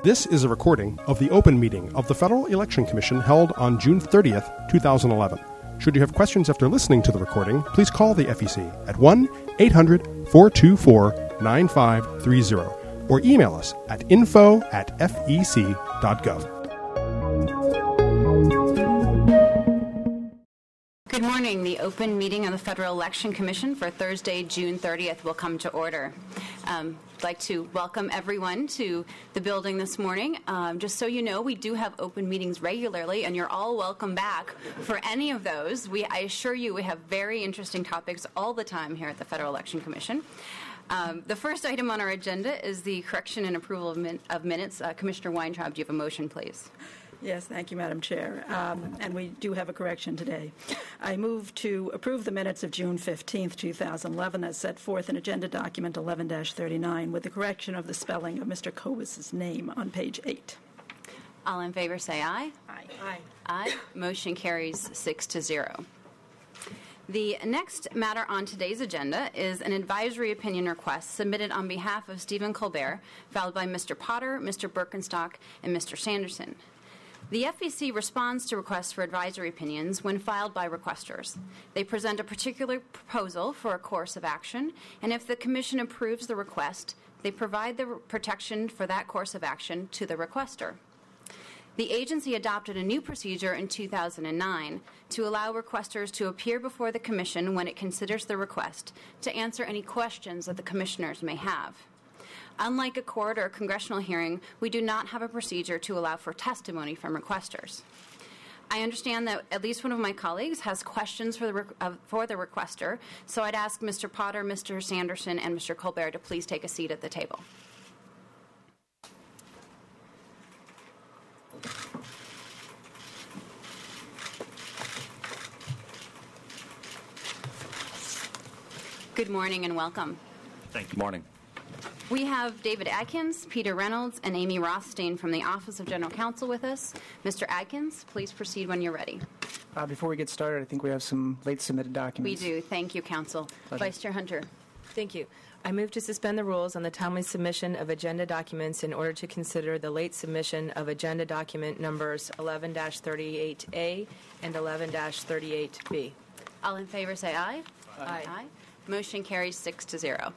This is a recording of the open meeting of the Federal Election Commission held on June 30th, 2011. Should you have questions after listening to the recording, please call the FEC at 1-800-424-9530 or email us at info@fec.gov. Good morning. The open meeting of the Federal Election Commission for Thursday, June 30th will come to order. I'd like to welcome everyone to the building this morning. Just so you know, we do have open meetings regularly, and you're all welcome back for any of those. I assure you we have very interesting topics all the time here at the Federal Election Commission. The first item on our agenda is the correction and approval of minutes. Commissioner Weintraub, do you have a motion, please? Yes, thank you, Madam Chair. And we do have a correction today. I move to approve the minutes of June 15th, 2011, as set forth in Agenda Document 11-39, with the correction of the spelling of Mr. Kobus' name on page 8. All in favor say aye. Aye. Aye. Motion carries 6-0. The next matter on today's agenda is an advisory opinion request submitted on behalf of Stephen Colbert, filed by Mr. Potter, Mr. Birkenstock, and Mr. Sanderson. The FEC responds to requests for advisory opinions when filed by requesters. They present a particular proposal for a course of action, and if the Commission approves the request, they provide the protection for that course of action to the requester. The agency adopted a new procedure in 2009 to allow requesters to appear before the Commission when it considers the request to answer any questions that the Commissioners may have. Unlike a court or a congressional hearing, we do not have a procedure to allow for testimony from requesters. I understand that at least one of my colleagues has questions for the requester, so I'd ask Mr. Potter, Mr. Sanderson, and Mr. Colbert to please take a seat at the table. Good morning and welcome. Thank you. Good morning. We have David Adkins, Peter Reynolds, and Amy Rothstein from the Office of General Counsel with us. Mr. Adkins, please proceed when you're ready. Before we get started, I think we have some late submitted documents. We do. Thank you, Counsel. Pleasure. Vice Chair Hunter. Thank you. I move to suspend the rules on the timely submission of agenda documents in order to consider the late submission of agenda document numbers 11-38A and 11-38B. All in favor say aye. Aye. Motion carries 6-0.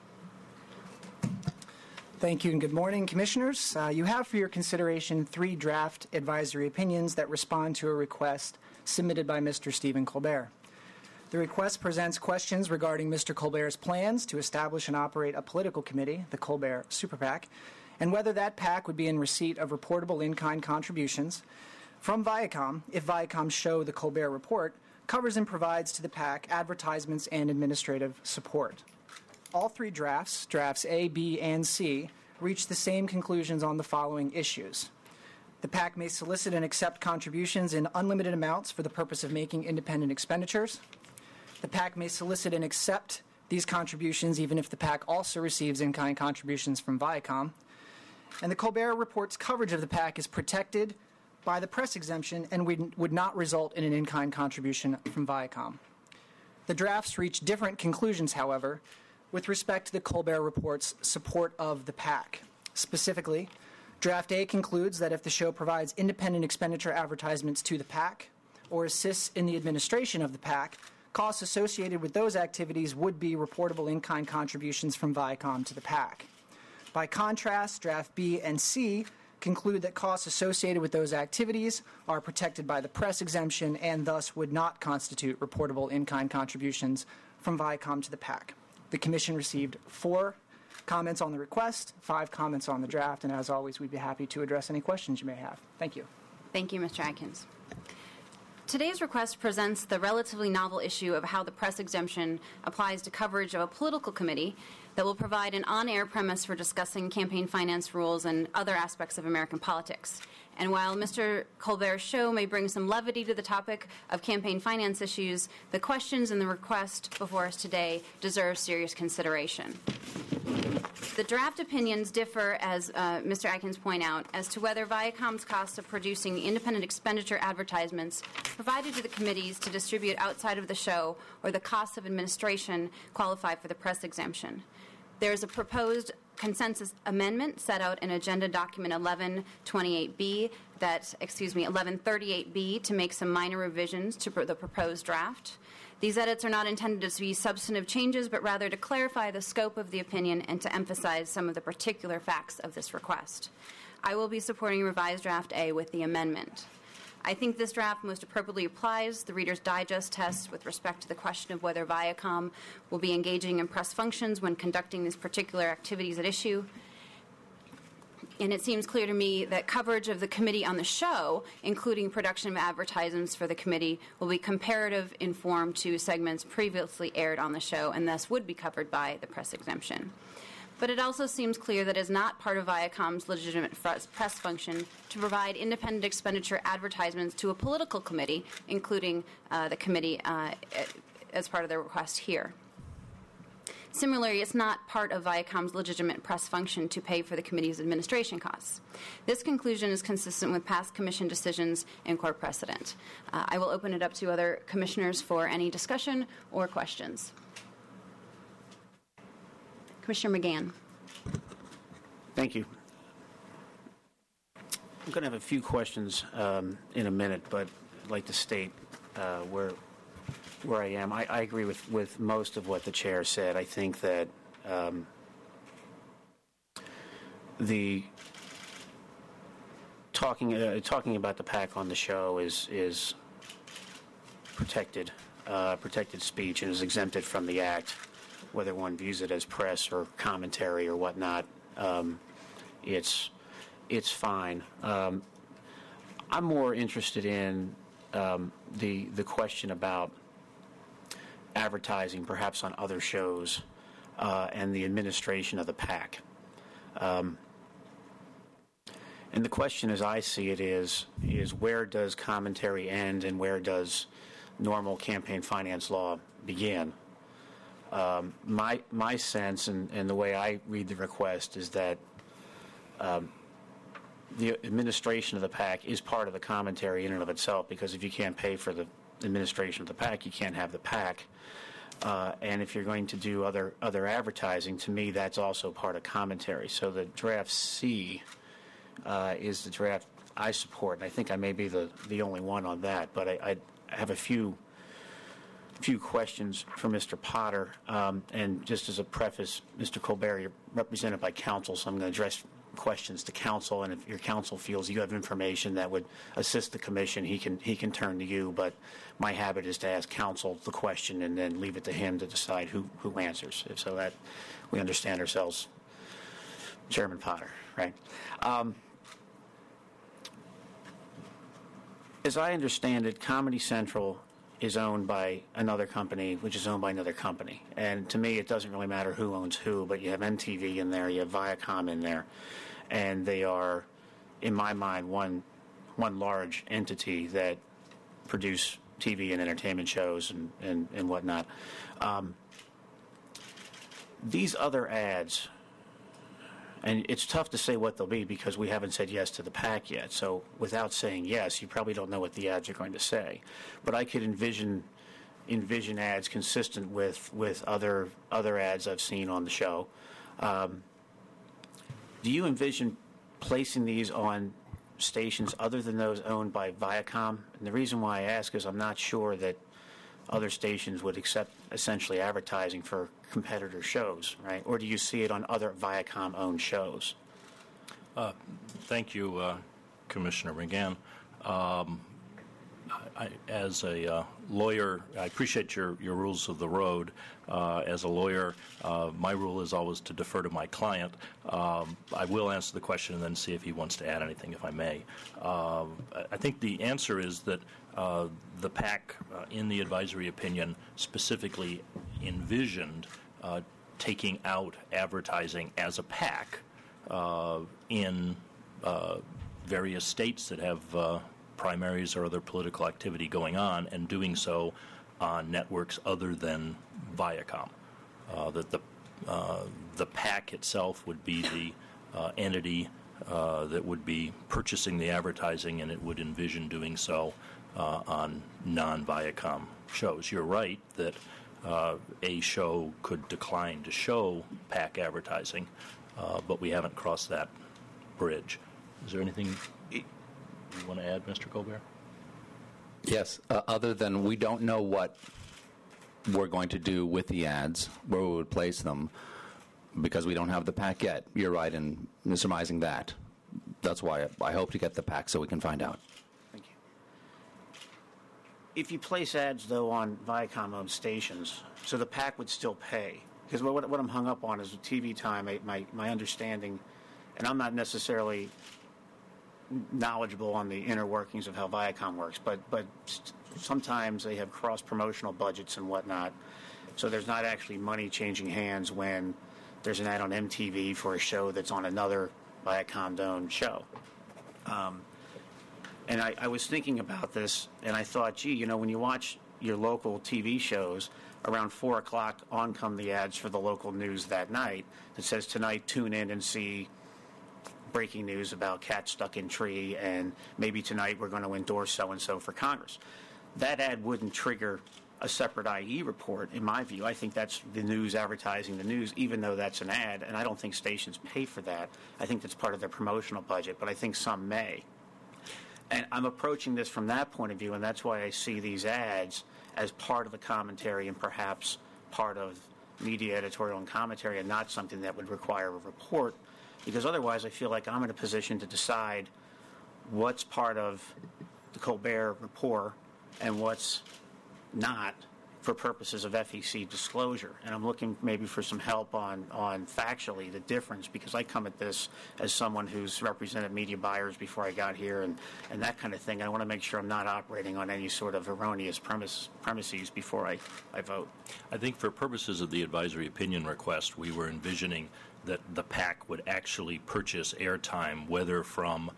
Thank you and good morning, Commissioners. You have for your consideration 3 draft advisory opinions that respond to a request submitted by Mr. Stephen Colbert. The request presents questions regarding Mr. Colbert's plans to establish and operate a political committee, the Colbert Super PAC, and whether that PAC would be in receipt of reportable in-kind contributions from Viacom if Viacom's show, The Colbert Report, covers and provides to the PAC advertisements and administrative support. All 3 drafts A, B, and C, reach the same conclusions on the following issues. The PAC may solicit and accept contributions in unlimited amounts for the purpose of making independent expenditures. The PAC may solicit and accept these contributions even if the PAC also receives in-kind contributions from Viacom. And the Colbert Report's coverage of the PAC is protected by the press exemption and would not result in an in-kind contribution from Viacom. The drafts reach different conclusions, however, with respect to the Colbert Report's support of the PAC. Specifically, Draft A concludes that if the show provides independent expenditure advertisements to the PAC or assists in the administration of the PAC, costs associated with those activities would be reportable in-kind contributions from Viacom to the PAC. By contrast, Draft B and C conclude that costs associated with those activities are protected by the press exemption and thus would not constitute reportable in-kind contributions from Viacom to the PAC. The Commission received 4 comments on the request, 5 comments on the draft, and as always, we'd be happy to address any questions you may have. Thank you. Thank you, Mr. Adkins. Today's request presents the relatively novel issue of how the press exemption applies to coverage of a political committee that will provide an on-air premise for discussing campaign finance rules and other aspects of American politics. And while Mr. Colbert's show may bring some levity to the topic of campaign finance issues, the questions in the request before us today deserve serious consideration. The draft opinions differ, as Mr. Adkins pointed out, as to whether Viacom's costs of producing independent expenditure advertisements provided to the committees to distribute outside of the show or the costs of administration qualify for the press exemption. There is a proposed consensus amendment set out in Agenda Document 1138B to make some minor revisions to the proposed draft. These edits are not intended to be substantive changes, but rather to clarify the scope of the opinion and to emphasize some of the particular facts of this request. I will be supporting revised draft A with the amendment. I think this draft most appropriately applies the Reader's Digest test with respect to the question of whether Viacom will be engaging in press functions when conducting these particular activities at issue. And it seems clear to me that coverage of the committee on the show, including production of advertisements for the committee, will be comparative in form to segments previously aired on the show and thus would be covered by the press exemption. But it also seems clear that it is not part of Viacom's legitimate press function to provide independent expenditure advertisements to a political committee, including the committee as part of their request here. Similarly, it's not part of Viacom's legitimate press function to pay for the committee's administration costs. This conclusion is consistent with past commission decisions and court precedent. I will open it up to other commissioners for any discussion or questions. Commissioner McGann. Thank you. I'm going to have a few questions in a minute, but I'd like to state where I am. I agree with most of what the chair said. I think that the talking about the PAC on the show is protected speech and is exempted from the act, whether one views it as press or commentary or whatnot. It's fine. I'm more interested in the question about advertising, perhaps on other shows, and the administration of the PAC. And the question, as I see it, is where does commentary end and where does normal campaign finance law begin? My sense and the way I read the request is that the administration of the PAC is part of the commentary in and of itself, because if you can't pay for the administration of the PAC, you can't have the PAC. And if you're going to do other advertising, to me, that's also part of commentary. So the draft C is the draft I support, and I think I may be the only one on that. But I have a few questions for Mr. Potter. And just as a preface, Mr. Colbert, you're represented by counsel, so I'm going to address questions to counsel, and if your counsel feels you have information that would assist the commission, he can turn to you. But my habit is to ask counsel the question and then leave it to him to decide who answers, so that we understand ourselves. Chairman Potter, right? As I understand it, Comedy Central is owned by another company, which is owned by another company. And to me, it doesn't really matter who owns who, but you have MTV in there, you have Viacom in there, and they are, in my mind, one large entity that produce TV and entertainment shows and whatnot. These other ads, and it's tough to say what they'll be because we haven't said yes to the PAC yet. So without saying yes, you probably don't know what the ads are going to say. But I could envision ads consistent with other ads I've seen on the show. Do you envision placing these on stations other than those owned by Viacom? And the reason why I ask is I'm not sure that other stations would accept essentially advertising for competitor shows, right? Or do you see it on other Viacom-owned shows? Thank you, Commissioner McGann. As a lawyer, I appreciate your rules of the road. As a lawyer, my rule is always to defer to my client. I will answer the question and then see if he wants to add anything, if I may. I think the answer is that the PAC, in the advisory opinion, specifically envisioned taking out advertising as a PAC in various states that have primaries or other political activity going on, and doing so on networks other than Viacom. That the PAC itself would be the entity that would be purchasing the advertising, and it would envision doing so on non-Viacom shows. You're right that a show could decline to show PAC advertising, but we haven't crossed that bridge. Is there anything you want to add, Mr. Colbert? Yes, other than we don't know what we're going to do with the ads, where we would place them, because we don't have the PAC yet. You're right in surmising that. That's why I hope to get the PAC so we can find out. Thank you. If you place ads, though, on Viacom-owned stations, so the PAC would still pay. Because what I'm hung up on is TV time, my understanding, and I'm not necessarily knowledgeable on the inner workings of how Viacom works, but sometimes they have cross-promotional budgets and whatnot, so there's not actually money changing hands when there's an ad on MTV for a show that's on another Viacom-owned show. And I was thinking about this, and I thought, gee, when you watch your local TV shows, around 4 o'clock on come the ads for the local news that night that says, tonight tune in and see breaking news about cat stuck in tree, and maybe tonight we're going to endorse so-and-so for Congress. That ad wouldn't trigger a separate IE report, in my view. I think that's the news advertising the news, even though that's an ad, and I don't think stations pay for that. I think that's part of their promotional budget, but I think some may. And I'm approaching this from that point of view, and that's why I see these ads as part of the commentary and perhaps part of media editorial and commentary, and not something that would require a report, because otherwise I feel like I'm in a position to decide what's part of the Colbert report and what's not for purposes of FEC disclosure. And I'm looking maybe for some help on factually the difference, because I come at this as someone who's represented media buyers before I got here and that kind of thing. I want to make sure I'm not operating on any sort of erroneous premises before I vote. I think for purposes of the advisory opinion request, we were envisioning that the PAC would actually purchase airtime, whether from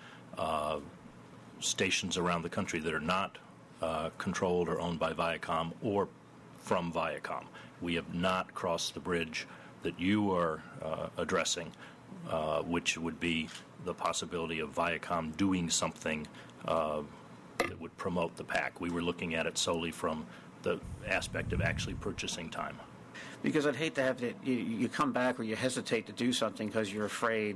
stations around the country that are not controlled or owned by Viacom, or from Viacom. We have not crossed the bridge that you are addressing, which would be the possibility of Viacom doing something that would promote the PAC. We were looking at it solely from the aspect of actually purchasing time. Because I'd hate to have it, you come back or you hesitate to do something because you're afraid,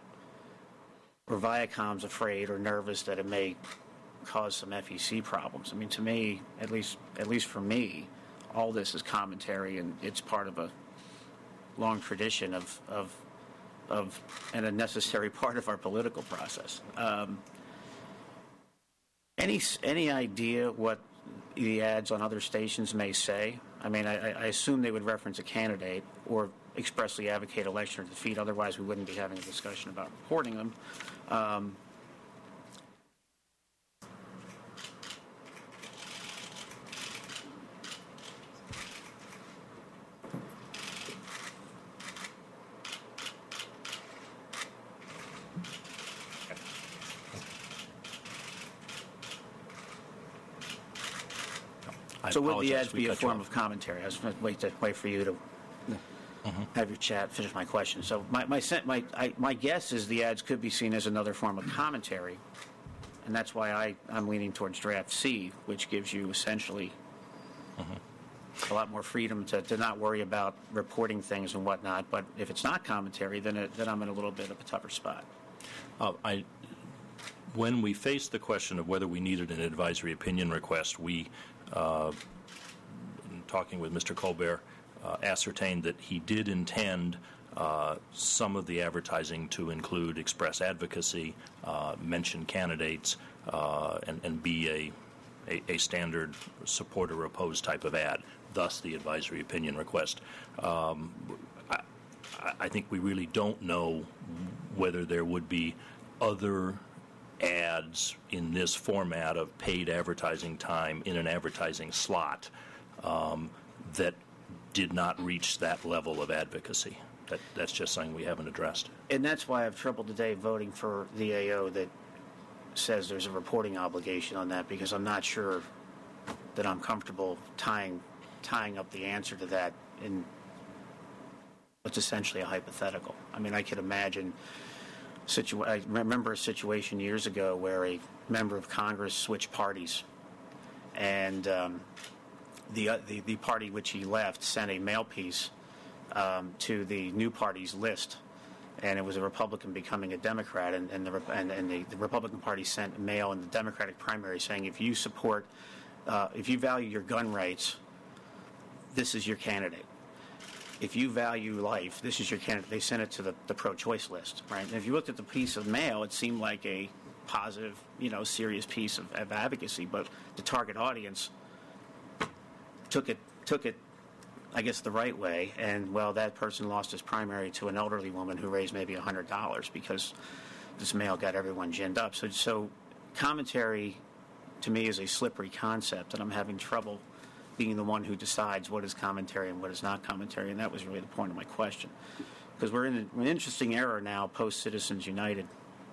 or Viacom's afraid or nervous that it may cause some FEC problems. I mean, to me, at least for me, all this is commentary, and it's part of a long tradition of and a necessary part of our political process. Any idea what the ads on other stations may say? I mean, I assume they would reference a candidate or expressly advocate election or defeat. Otherwise, we wouldn't be having a discussion about reporting them. So would the ads be a form of commentary? I was going to wait for you to have your chat, finish my question. So my guess is the ads could be seen as another form of commentary, and that's why I'm leaning towards draft C, which gives you essentially a lot more freedom to not worry about reporting things and whatnot. But if it's not commentary, then I'm in a little bit of a tougher spot. When we faced the question of whether we needed an advisory opinion request, we, in talking with Mr. Colbert, ascertained that he did intend some of the advertising to include express advocacy, mention candidates, and be a standard support or oppose type of ad, thus the advisory opinion request. I think we really don't know whether there would be other ads in this format of paid advertising time in an advertising slot that did not reach that level of advocacy. That's just something we haven't addressed. And that's why I've troubled today voting for the AO that says there's a reporting obligation on that, because I'm not sure that I'm comfortable tying up the answer to that in what's essentially a hypothetical. I mean, I could imagine I remember a situation years ago where a member of Congress switched parties, and the party which he left sent a mail piece to the new party's list, and it was a Republican becoming a Democrat, and the Republican Party sent a mail in the Democratic primary saying, if you value your gun rights, this is your candidate. If you value life, this is your candidate. They sent it to the pro-choice list, right? And if you looked at the piece of mail, it seemed like a positive, serious piece of advocacy, but the target audience took it, I guess, the right way, and, well, that person lost his primary to an elderly woman who raised maybe $100 because this mail got everyone ginned up. So commentary, to me, is a slippery concept, and I'm having trouble being the one who decides what is commentary and what is not commentary, and that was really the point of my question. Because we're in an interesting era now, post-Citizens United,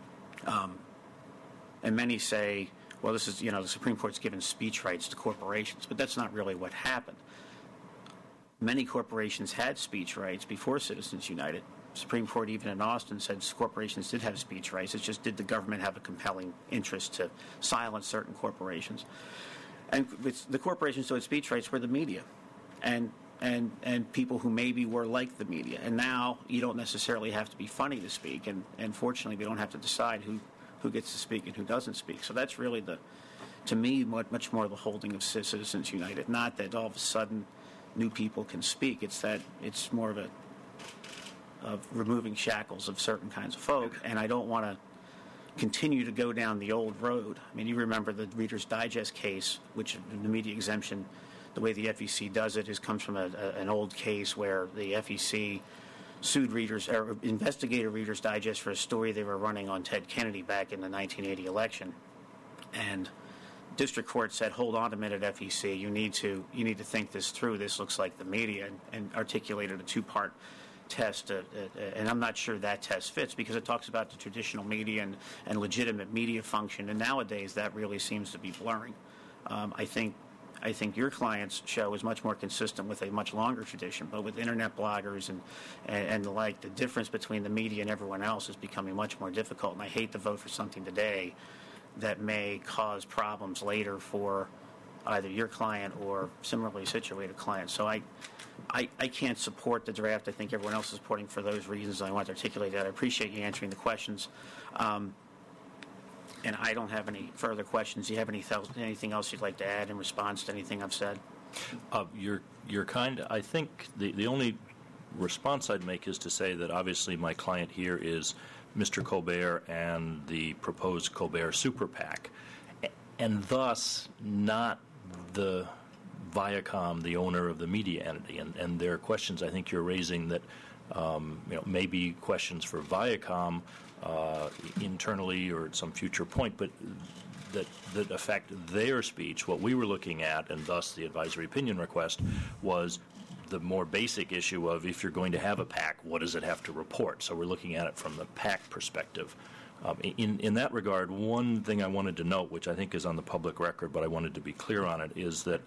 and many say, well, this is, the Supreme Court's given speech rights to corporations, but that's not really what happened. Many corporations had speech rights before Citizens United. The Supreme Court, even in Austin, said corporations did have speech rights. It's just, did the government have a compelling interest to silence certain corporations? And the corporations who had speech rights were the media, and people who maybe were like the media. And now you don't necessarily have to be funny to speak, and fortunately we don't have to decide who gets to speak and who doesn't speak. So that's really to me, much more the holding of Citizens United. Not that all of a sudden new people can speak. It's that it's more of removing shackles of certain kinds of folk, and I don't want to continue to go down the old road. I mean, you remember the Reader's Digest case, which the media exemption, the way the FEC does it, comes from an old case where the FEC sued investigated Reader's Digest for a story they were running on Ted Kennedy back in the 1980 election, and district court said, hold on a minute, FEC, you need to think this through. This looks like the media, and articulated a two-part test, and I'm not sure that test fits because it talks about the traditional media and legitimate media function, and nowadays that really seems to be blurring. I think your client's show is much more consistent with a much longer tradition, but with internet bloggers and the like, the difference between the media and everyone else is becoming much more difficult, and I hate to vote for something today that may cause problems later for either your client or similarly situated clients. So I can't support the draft. I think everyone else is supporting for those reasons. I want to articulate that. I appreciate you answering the questions. And I don't have any further questions. Do you have anything else you'd like to add in response to anything I've said? You're kind. I think the only response I'd make is to say that obviously my client here is Mr. Colbert and the proposed Colbert Super PAC, and thus not the Viacom, the owner of the media entity. And there are questions I think you're raising that maybe questions for Viacom internally or at some future point, but that affect their speech. What we were looking at, and thus the advisory opinion request, was the more basic issue of if you're going to have a PAC, what does it have to report? So we're looking at it from the PAC perspective. In that regard, one thing I wanted to note, which I think is on the public record, but I wanted to be clear on it, is that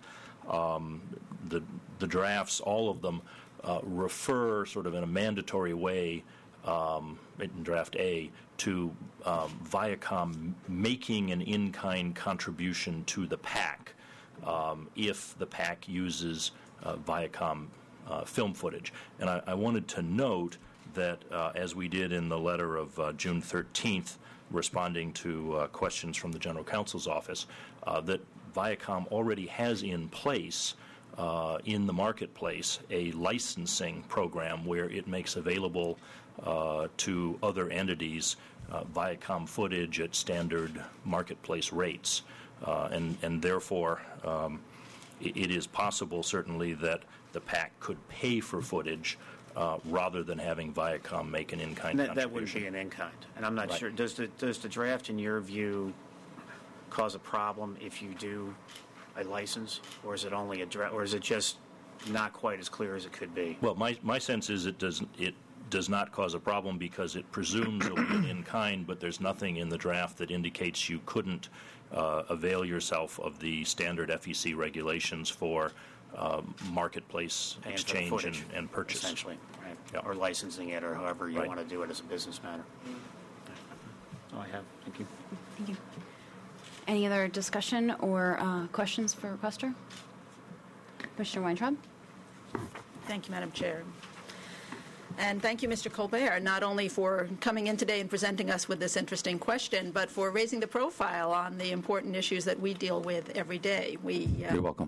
the drafts, all of them, refer sort of in a mandatory way in Draft A to Viacom making an in-kind contribution to the PAC if the PAC uses Viacom film footage. And I wanted to note that, as we did in the letter of June 13th, responding to questions from the General Counsel's office, that Viacom already has in place in the marketplace a licensing program where it makes available to other entities Viacom footage at standard marketplace rates. And therefore, it is possible, certainly, that the PAC could pay for footage rather than having Viacom make an in-kind contribution. That wouldn't be an in-kind. And I'm not sure. Does the draft, in your view, cause a problem if you do a license, or is it only or is it just not quite as clear as it could be? Well, my sense is it does not cause a problem because it presumes it'll be an in-kind, but there's nothing in the draft that indicates you couldn't avail yourself of the standard FEC regulations for marketplace exchange and purchase. Essentially, right? Yeah. Or licensing it, or however you Right. want to do it as a business matter. That's all I have. Thank you. Thank you. Any other discussion or questions for requester? Commissioner Weintraub? Thank you, Madam Chair. And thank you, Mr. Colbert, not only for coming in today and presenting us with this interesting question, but for raising the profile on the important issues that we deal with every day. You're welcome.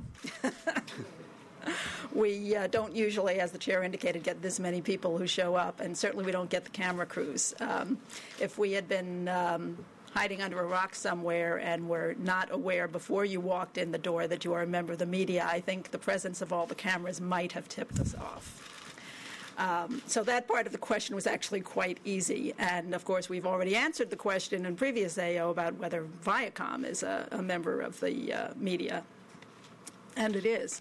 We don't usually, as the chair indicated, get this many people who show up, and certainly we don't get the camera crews. If we had been hiding under a rock somewhere and were not aware before you walked in the door that you are a member of the media, I think the presence of all the cameras might have tipped us off. So that part of the question was actually quite easy. And, of course, we've already answered the question in previous AO about whether Viacom is a member of the media. And it is.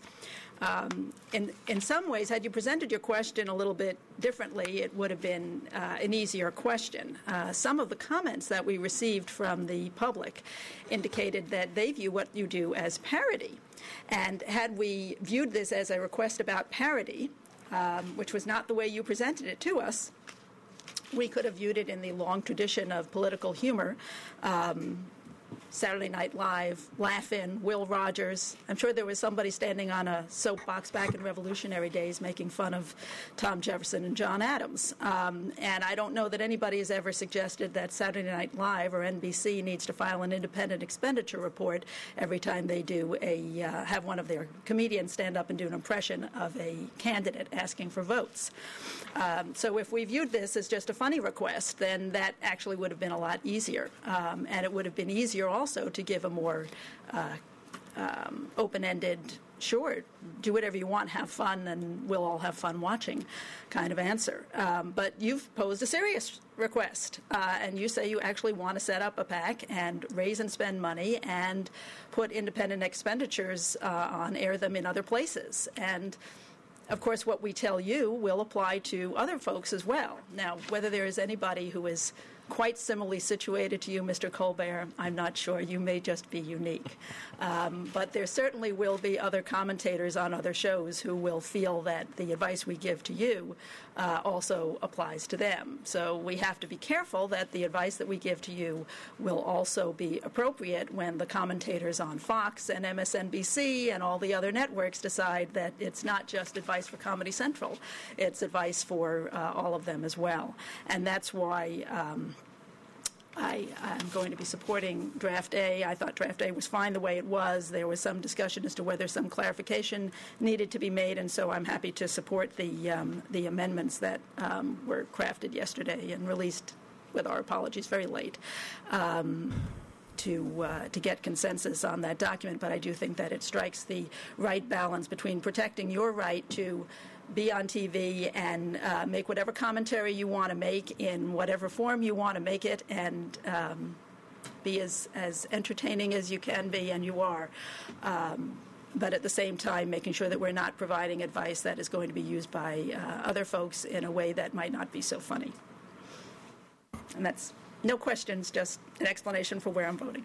In some ways, had you presented your question a little bit differently, it would have been an easier question. Some of the comments that we received from the public indicated that they view what you do as parody. And had we viewed this as a request about parody, which was not the way you presented it to us, we could have viewed it in the long tradition of political humor. Saturday Night Live, Laugh-In, Will Rogers. I'm sure there was somebody standing on a soapbox back in Revolutionary days making fun of Tom Jefferson and John Adams. And I don't know that anybody has ever suggested that Saturday Night Live or NBC needs to file an independent expenditure report every time they do have one of their comedians stand up and do an impression of a candidate asking for votes. So if we viewed this as just a funny request, then that actually would have been a lot easier. And it would have been easier also to give a more open-ended, sure, do whatever you want, have fun, and we'll all have fun watching kind of answer. But you've posed a serious request, and you say you actually want to set up a PAC and raise and spend money and put independent expenditures on, air them in other places. And of course, what we tell you will apply to other folks as well. Now, whether there is anybody who is quite similarly situated to you, Mr. Colbert, I'm not sure. You may just be unique. But there certainly will be other commentators on other shows who will feel that the advice we give to you also applies to them. So we have to be careful that the advice that we give to you will also be appropriate when the commentators on Fox and MSNBC and all the other networks decide that it's not just advice for Comedy Central. It's advice for all of them as well. And that's why I'm going to be supporting Draft A. I thought Draft A was fine the way it was. There was some discussion as to whether some clarification needed to be made, and so I'm happy to support the amendments that were crafted yesterday and released, with our apologies, very late, to get consensus on that document. But I do think that it strikes the right balance between protecting your right to be on TV and make whatever commentary you want to make in whatever form you want to make it, and be as entertaining as you can be, and you are. But at the same time, making sure that we're not providing advice that is going to be used by other folks in a way that might not be so funny. And that's no questions, just an explanation for where I'm voting.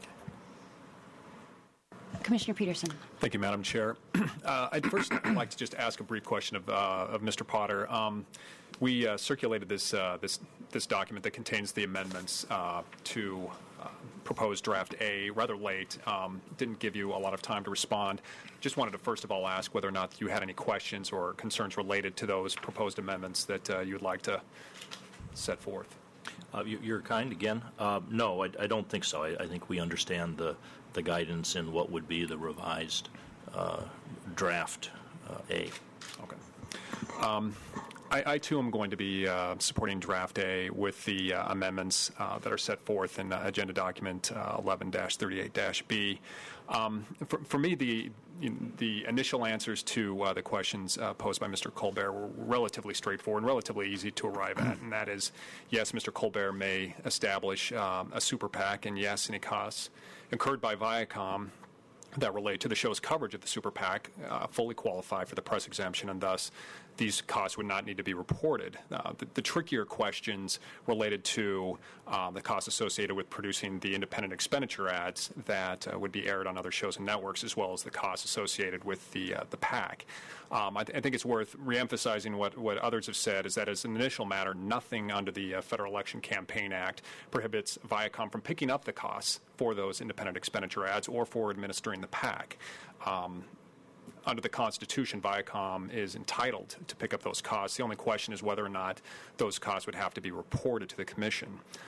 Commissioner Peterson. Thank you, Madam Chair. I'd first like to just ask a brief question of Mr. Potter. We circulated this document that contains the amendments to proposed Draft A rather late. Didn't give you a lot of time to respond. Just wanted to first of all ask whether or not you had any questions or concerns related to those proposed amendments that you'd like to set forth. You're kind again. No, I don't think so. I think we understand the guidance in what would be the revised Draft A. Okay. I too am going to be supporting Draft A with the amendments that are set forth in Agenda Document 11-38-B. For me, the initial answers to the questions posed by Mr. Colbert were relatively straightforward and relatively easy to arrive at, and that is, yes, Mr. Colbert may establish a super PAC, and yes, any costs incurred by Viacom that relate to the show's coverage of the super PAC fully qualify for the press exemption, and thus these costs would not need to be reported. The trickier questions related to the costs associated with producing the independent expenditure ads that would be aired on other shows and networks, as well as the costs associated with the PAC. I think it's worth reemphasizing what others have said, is that as an initial matter, nothing under the Federal Election Campaign Act prohibits Viacom from picking up the costs for those independent expenditure ads or for administering the PAC. under the Constitution, Viacom is entitled to pick up those costs. The only question is whether or not those costs would have to be reported to the Commission.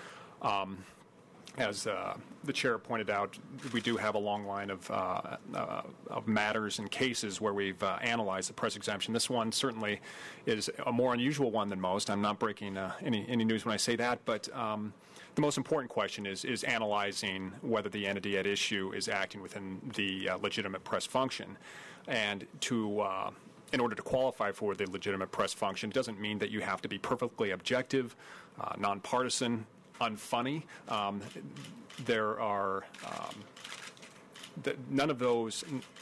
As the chair pointed out, we do have a long line of matters and cases where we've analyzed the press exemption. This one certainly is a more unusual one than most. I'm not breaking any news when I say that, but the most important question is analyzing whether the entity at issue is acting within the legitimate press function. And in order to qualify for the legitimate press function, it doesn't mean that you have to be perfectly objective, nonpartisan, unfunny. There are none of those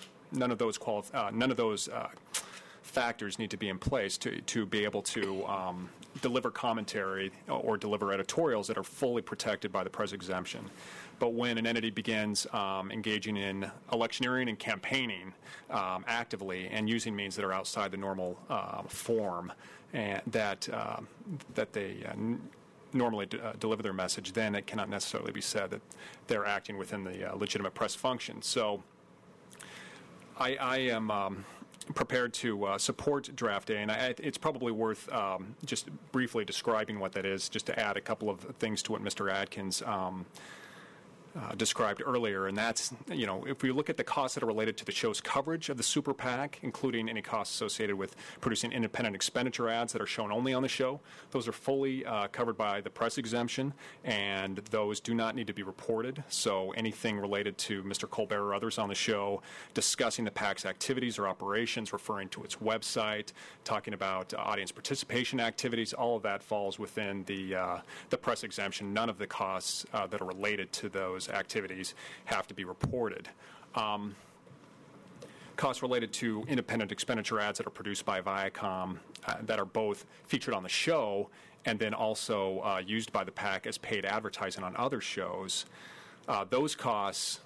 factors need to be in place to be able to deliver commentary or deliver editorials that are fully protected by the press exemption. But when an entity begins engaging in electioneering and campaigning actively and using means that are outside the normal form and that they normally deliver their message, then it cannot necessarily be said that they're acting within the legitimate press function. So I am prepared to support Draft A, and it's probably worth just briefly describing what that is, just to add a couple of things to what Mr. Adkins described earlier, and that's, if we look at the costs that are related to the show's coverage of the Super PAC, including any costs associated with producing independent expenditure ads that are shown only on the show, those are fully covered by the press exemption, and those do not need to be reported. So anything related to Mr. Colbert or others on the show discussing the PAC's activities or operations, referring to its website, talking about audience participation activities, all of that falls within the press exemption. None of the costs that are related to those activities have to be reported. Costs related to independent expenditure ads that are produced by Viacom that are both featured on the show and then also used by the PAC as paid advertising on other shows. Those costs,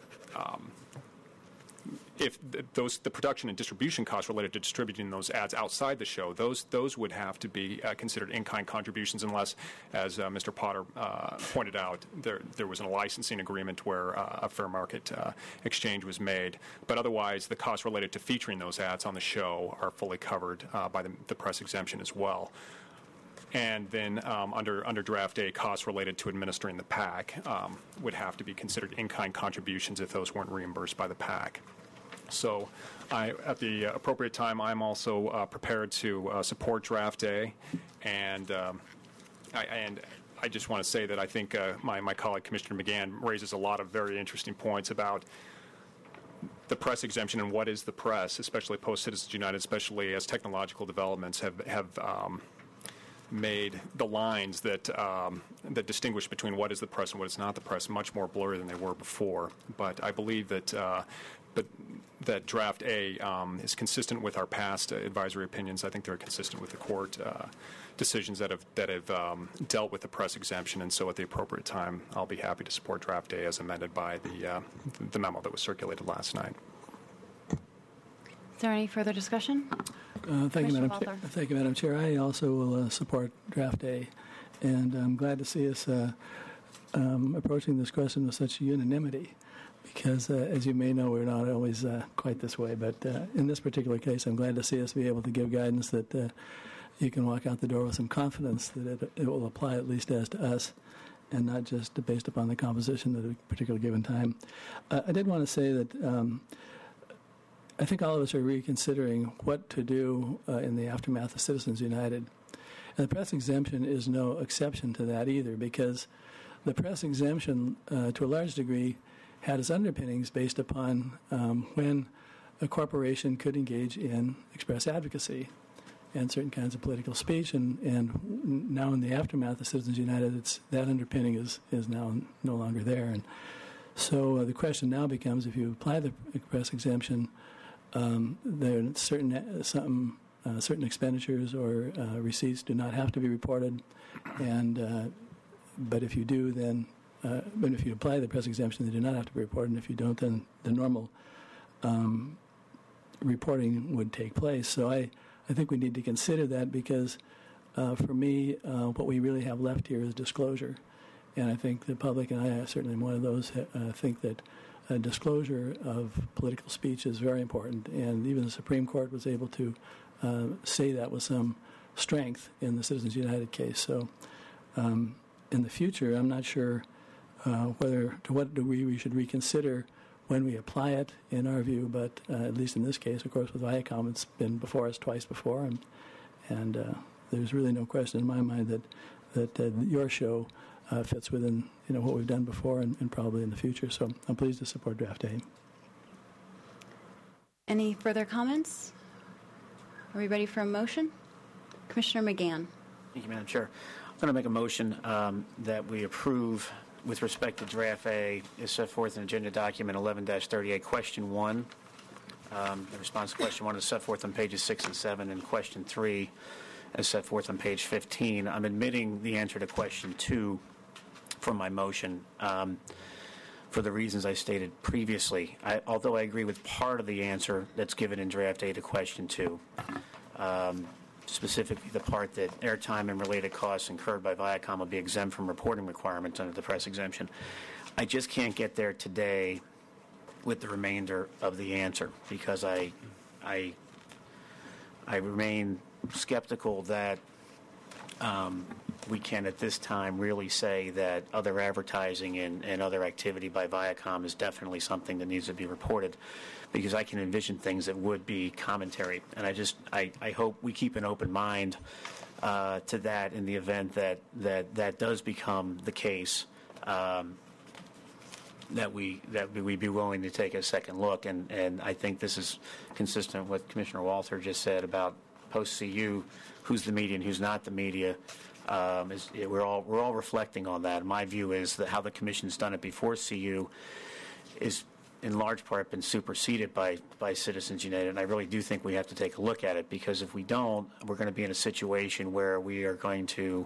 if the production and distribution costs related to distributing those ads outside the show, those would have to be considered in-kind contributions unless, as Mr. Potter pointed out, there was a licensing agreement where a fair market exchange was made. But otherwise, the costs related to featuring those ads on the show are fully covered by the press exemption as well. And then under Draft A, costs related to administering the PAC would have to be considered in-kind contributions if those weren't reimbursed by the PAC. So at the appropriate time, I'm also prepared to support Draft A. And I just want to say that I think my colleague, Commissioner McGann, raises a lot of very interesting points about the press exemption and what is the press, especially post-Citizens United, especially as technological developments have made the lines that distinguish between what is the press and what is not the press much more blurry than they were before. But I believe that that Draft A is consistent with our past advisory opinions. I think they're consistent with the court decisions that have dealt with the press exemption, and so at the appropriate time, I'll be happy to support Draft A as amended by the memo that was circulated last night. Is there any further discussion? Thank you, Madam Chair. I also will support Draft A, and I'm glad to see us approaching this question with such unanimity, because as you may know, we're not always quite this way. But in this particular case, I'm glad to see us be able to give guidance that you can walk out the door with some confidence that it will apply at least as to us, and not just based upon the composition at a particular given time. I did want to say that I think all of us are reconsidering what to do in the aftermath of Citizens United. And the press exemption is no exception to that either, because the press exemption, to a large degree, had its underpinnings based upon when a corporation could engage in express advocacy and certain kinds of political speech. And now in the aftermath of Citizens United, that underpinning is now no longer there. And so the question now becomes, if you apply the press exemption, there are certain expenditures or receipts do not have to be reported, and but if you do, then but if you apply the press exemption, they do not have to be reported. And if you don't, then the normal reporting would take place. So I think we need to consider that, because for me, what we really have left here is disclosure, and I think the public, and I certainly am one of those, think that disclosure of political speech is very important, and even the Supreme Court was able to say that with some strength in the Citizens United case. So in the future, I'm not sure to what degree we should reconsider when we apply it, in our view, but at least in this case, of course, with Viacom, it's been before us twice before, and there's really no question in my mind that your show fits within what we've done before and probably in the future. So I'm pleased to support Draft A. Any further comments? Are we ready for a motion? Commissioner McGann. Thank you, Madam Chair. I'm going to make a motion that we approve, with respect to Draft A, is set forth in Agenda Document 11-38, Question 1. The response to Question 1 is set forth on pages 6 and 7, and Question 3 is set forth on page 15. I'm admitting the answer to Question 2 from my motion for the reasons I stated previously. Although I agree with part of the answer that's given in Draft A to Question 2, specifically the part that airtime and related costs incurred by Viacom will be exempt from reporting requirements under the press exemption. I just can't get there today with the remainder of the answer because I remain skeptical that we can at this time really say that other advertising and other activity by Viacom is definitely something that needs to be reported, because I can envision things that would be commentary. And I hope we keep an open mind to that in the event that does become the case, that we'd be willing to take a second look. And I think this is consistent with what Commissioner Walther just said about post-CU, who's the media and who's not the media. We're all reflecting on that. My view is that how the Commission's done it before CU is in large part been superseded by Citizens United, and I really do think we have to take a look at it, because if we don't, we're going to be in a situation where we are going to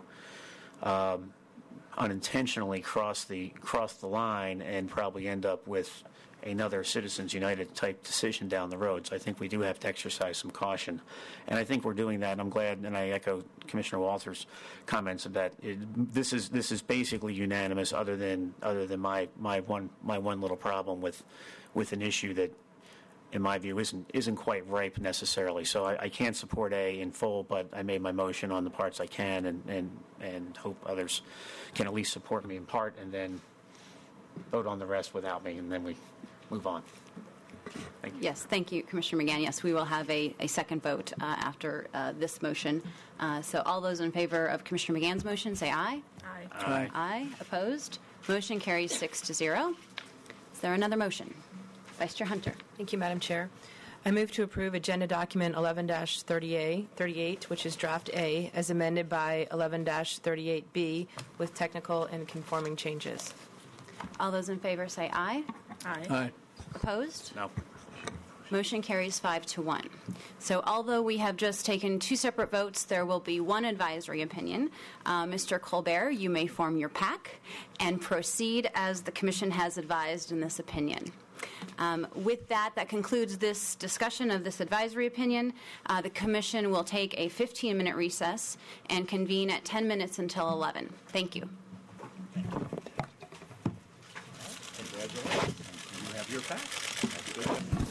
unintentionally cross the line and probably end up with another Citizens United type decision down the road. So I think we do have to exercise some caution, and I think we're doing that. And I'm glad, and I echo Commissioner Walther's comments that this is basically unanimous, other than my one little problem with an issue that, in my view, isn't quite ripe necessarily. So I can't support A in full, but I made my motion on the parts I can, and hope others can at least support me in part, and then vote on the rest without me, and then we move on. Thank you. Yes, thank you, Commissioner McGann. Yes, we will have a second vote after this motion. So all those in favor of Commissioner McGann's motion, say aye. Aye. Aye. Aye. Opposed? Motion carries 6-0. Is there another motion? Vice Chair Hunter. Thank you, Madam Chair. I move to approve Agenda Document 11-38, which is Draft A, as amended by 11-38B with technical and conforming changes. All those in favor say aye. Aye. Aye. Opposed? No. Motion carries 5-1. So although we have just taken two separate votes, there will be one advisory opinion. Mr. Colbert, you may form your PAC and proceed as the Commission has advised in this opinion. With that concludes this discussion of this advisory opinion. The Commission will take a 15-minute recess and convene at 10 minutes until 11. Thank you. Congratulations. You have your pack. That's good.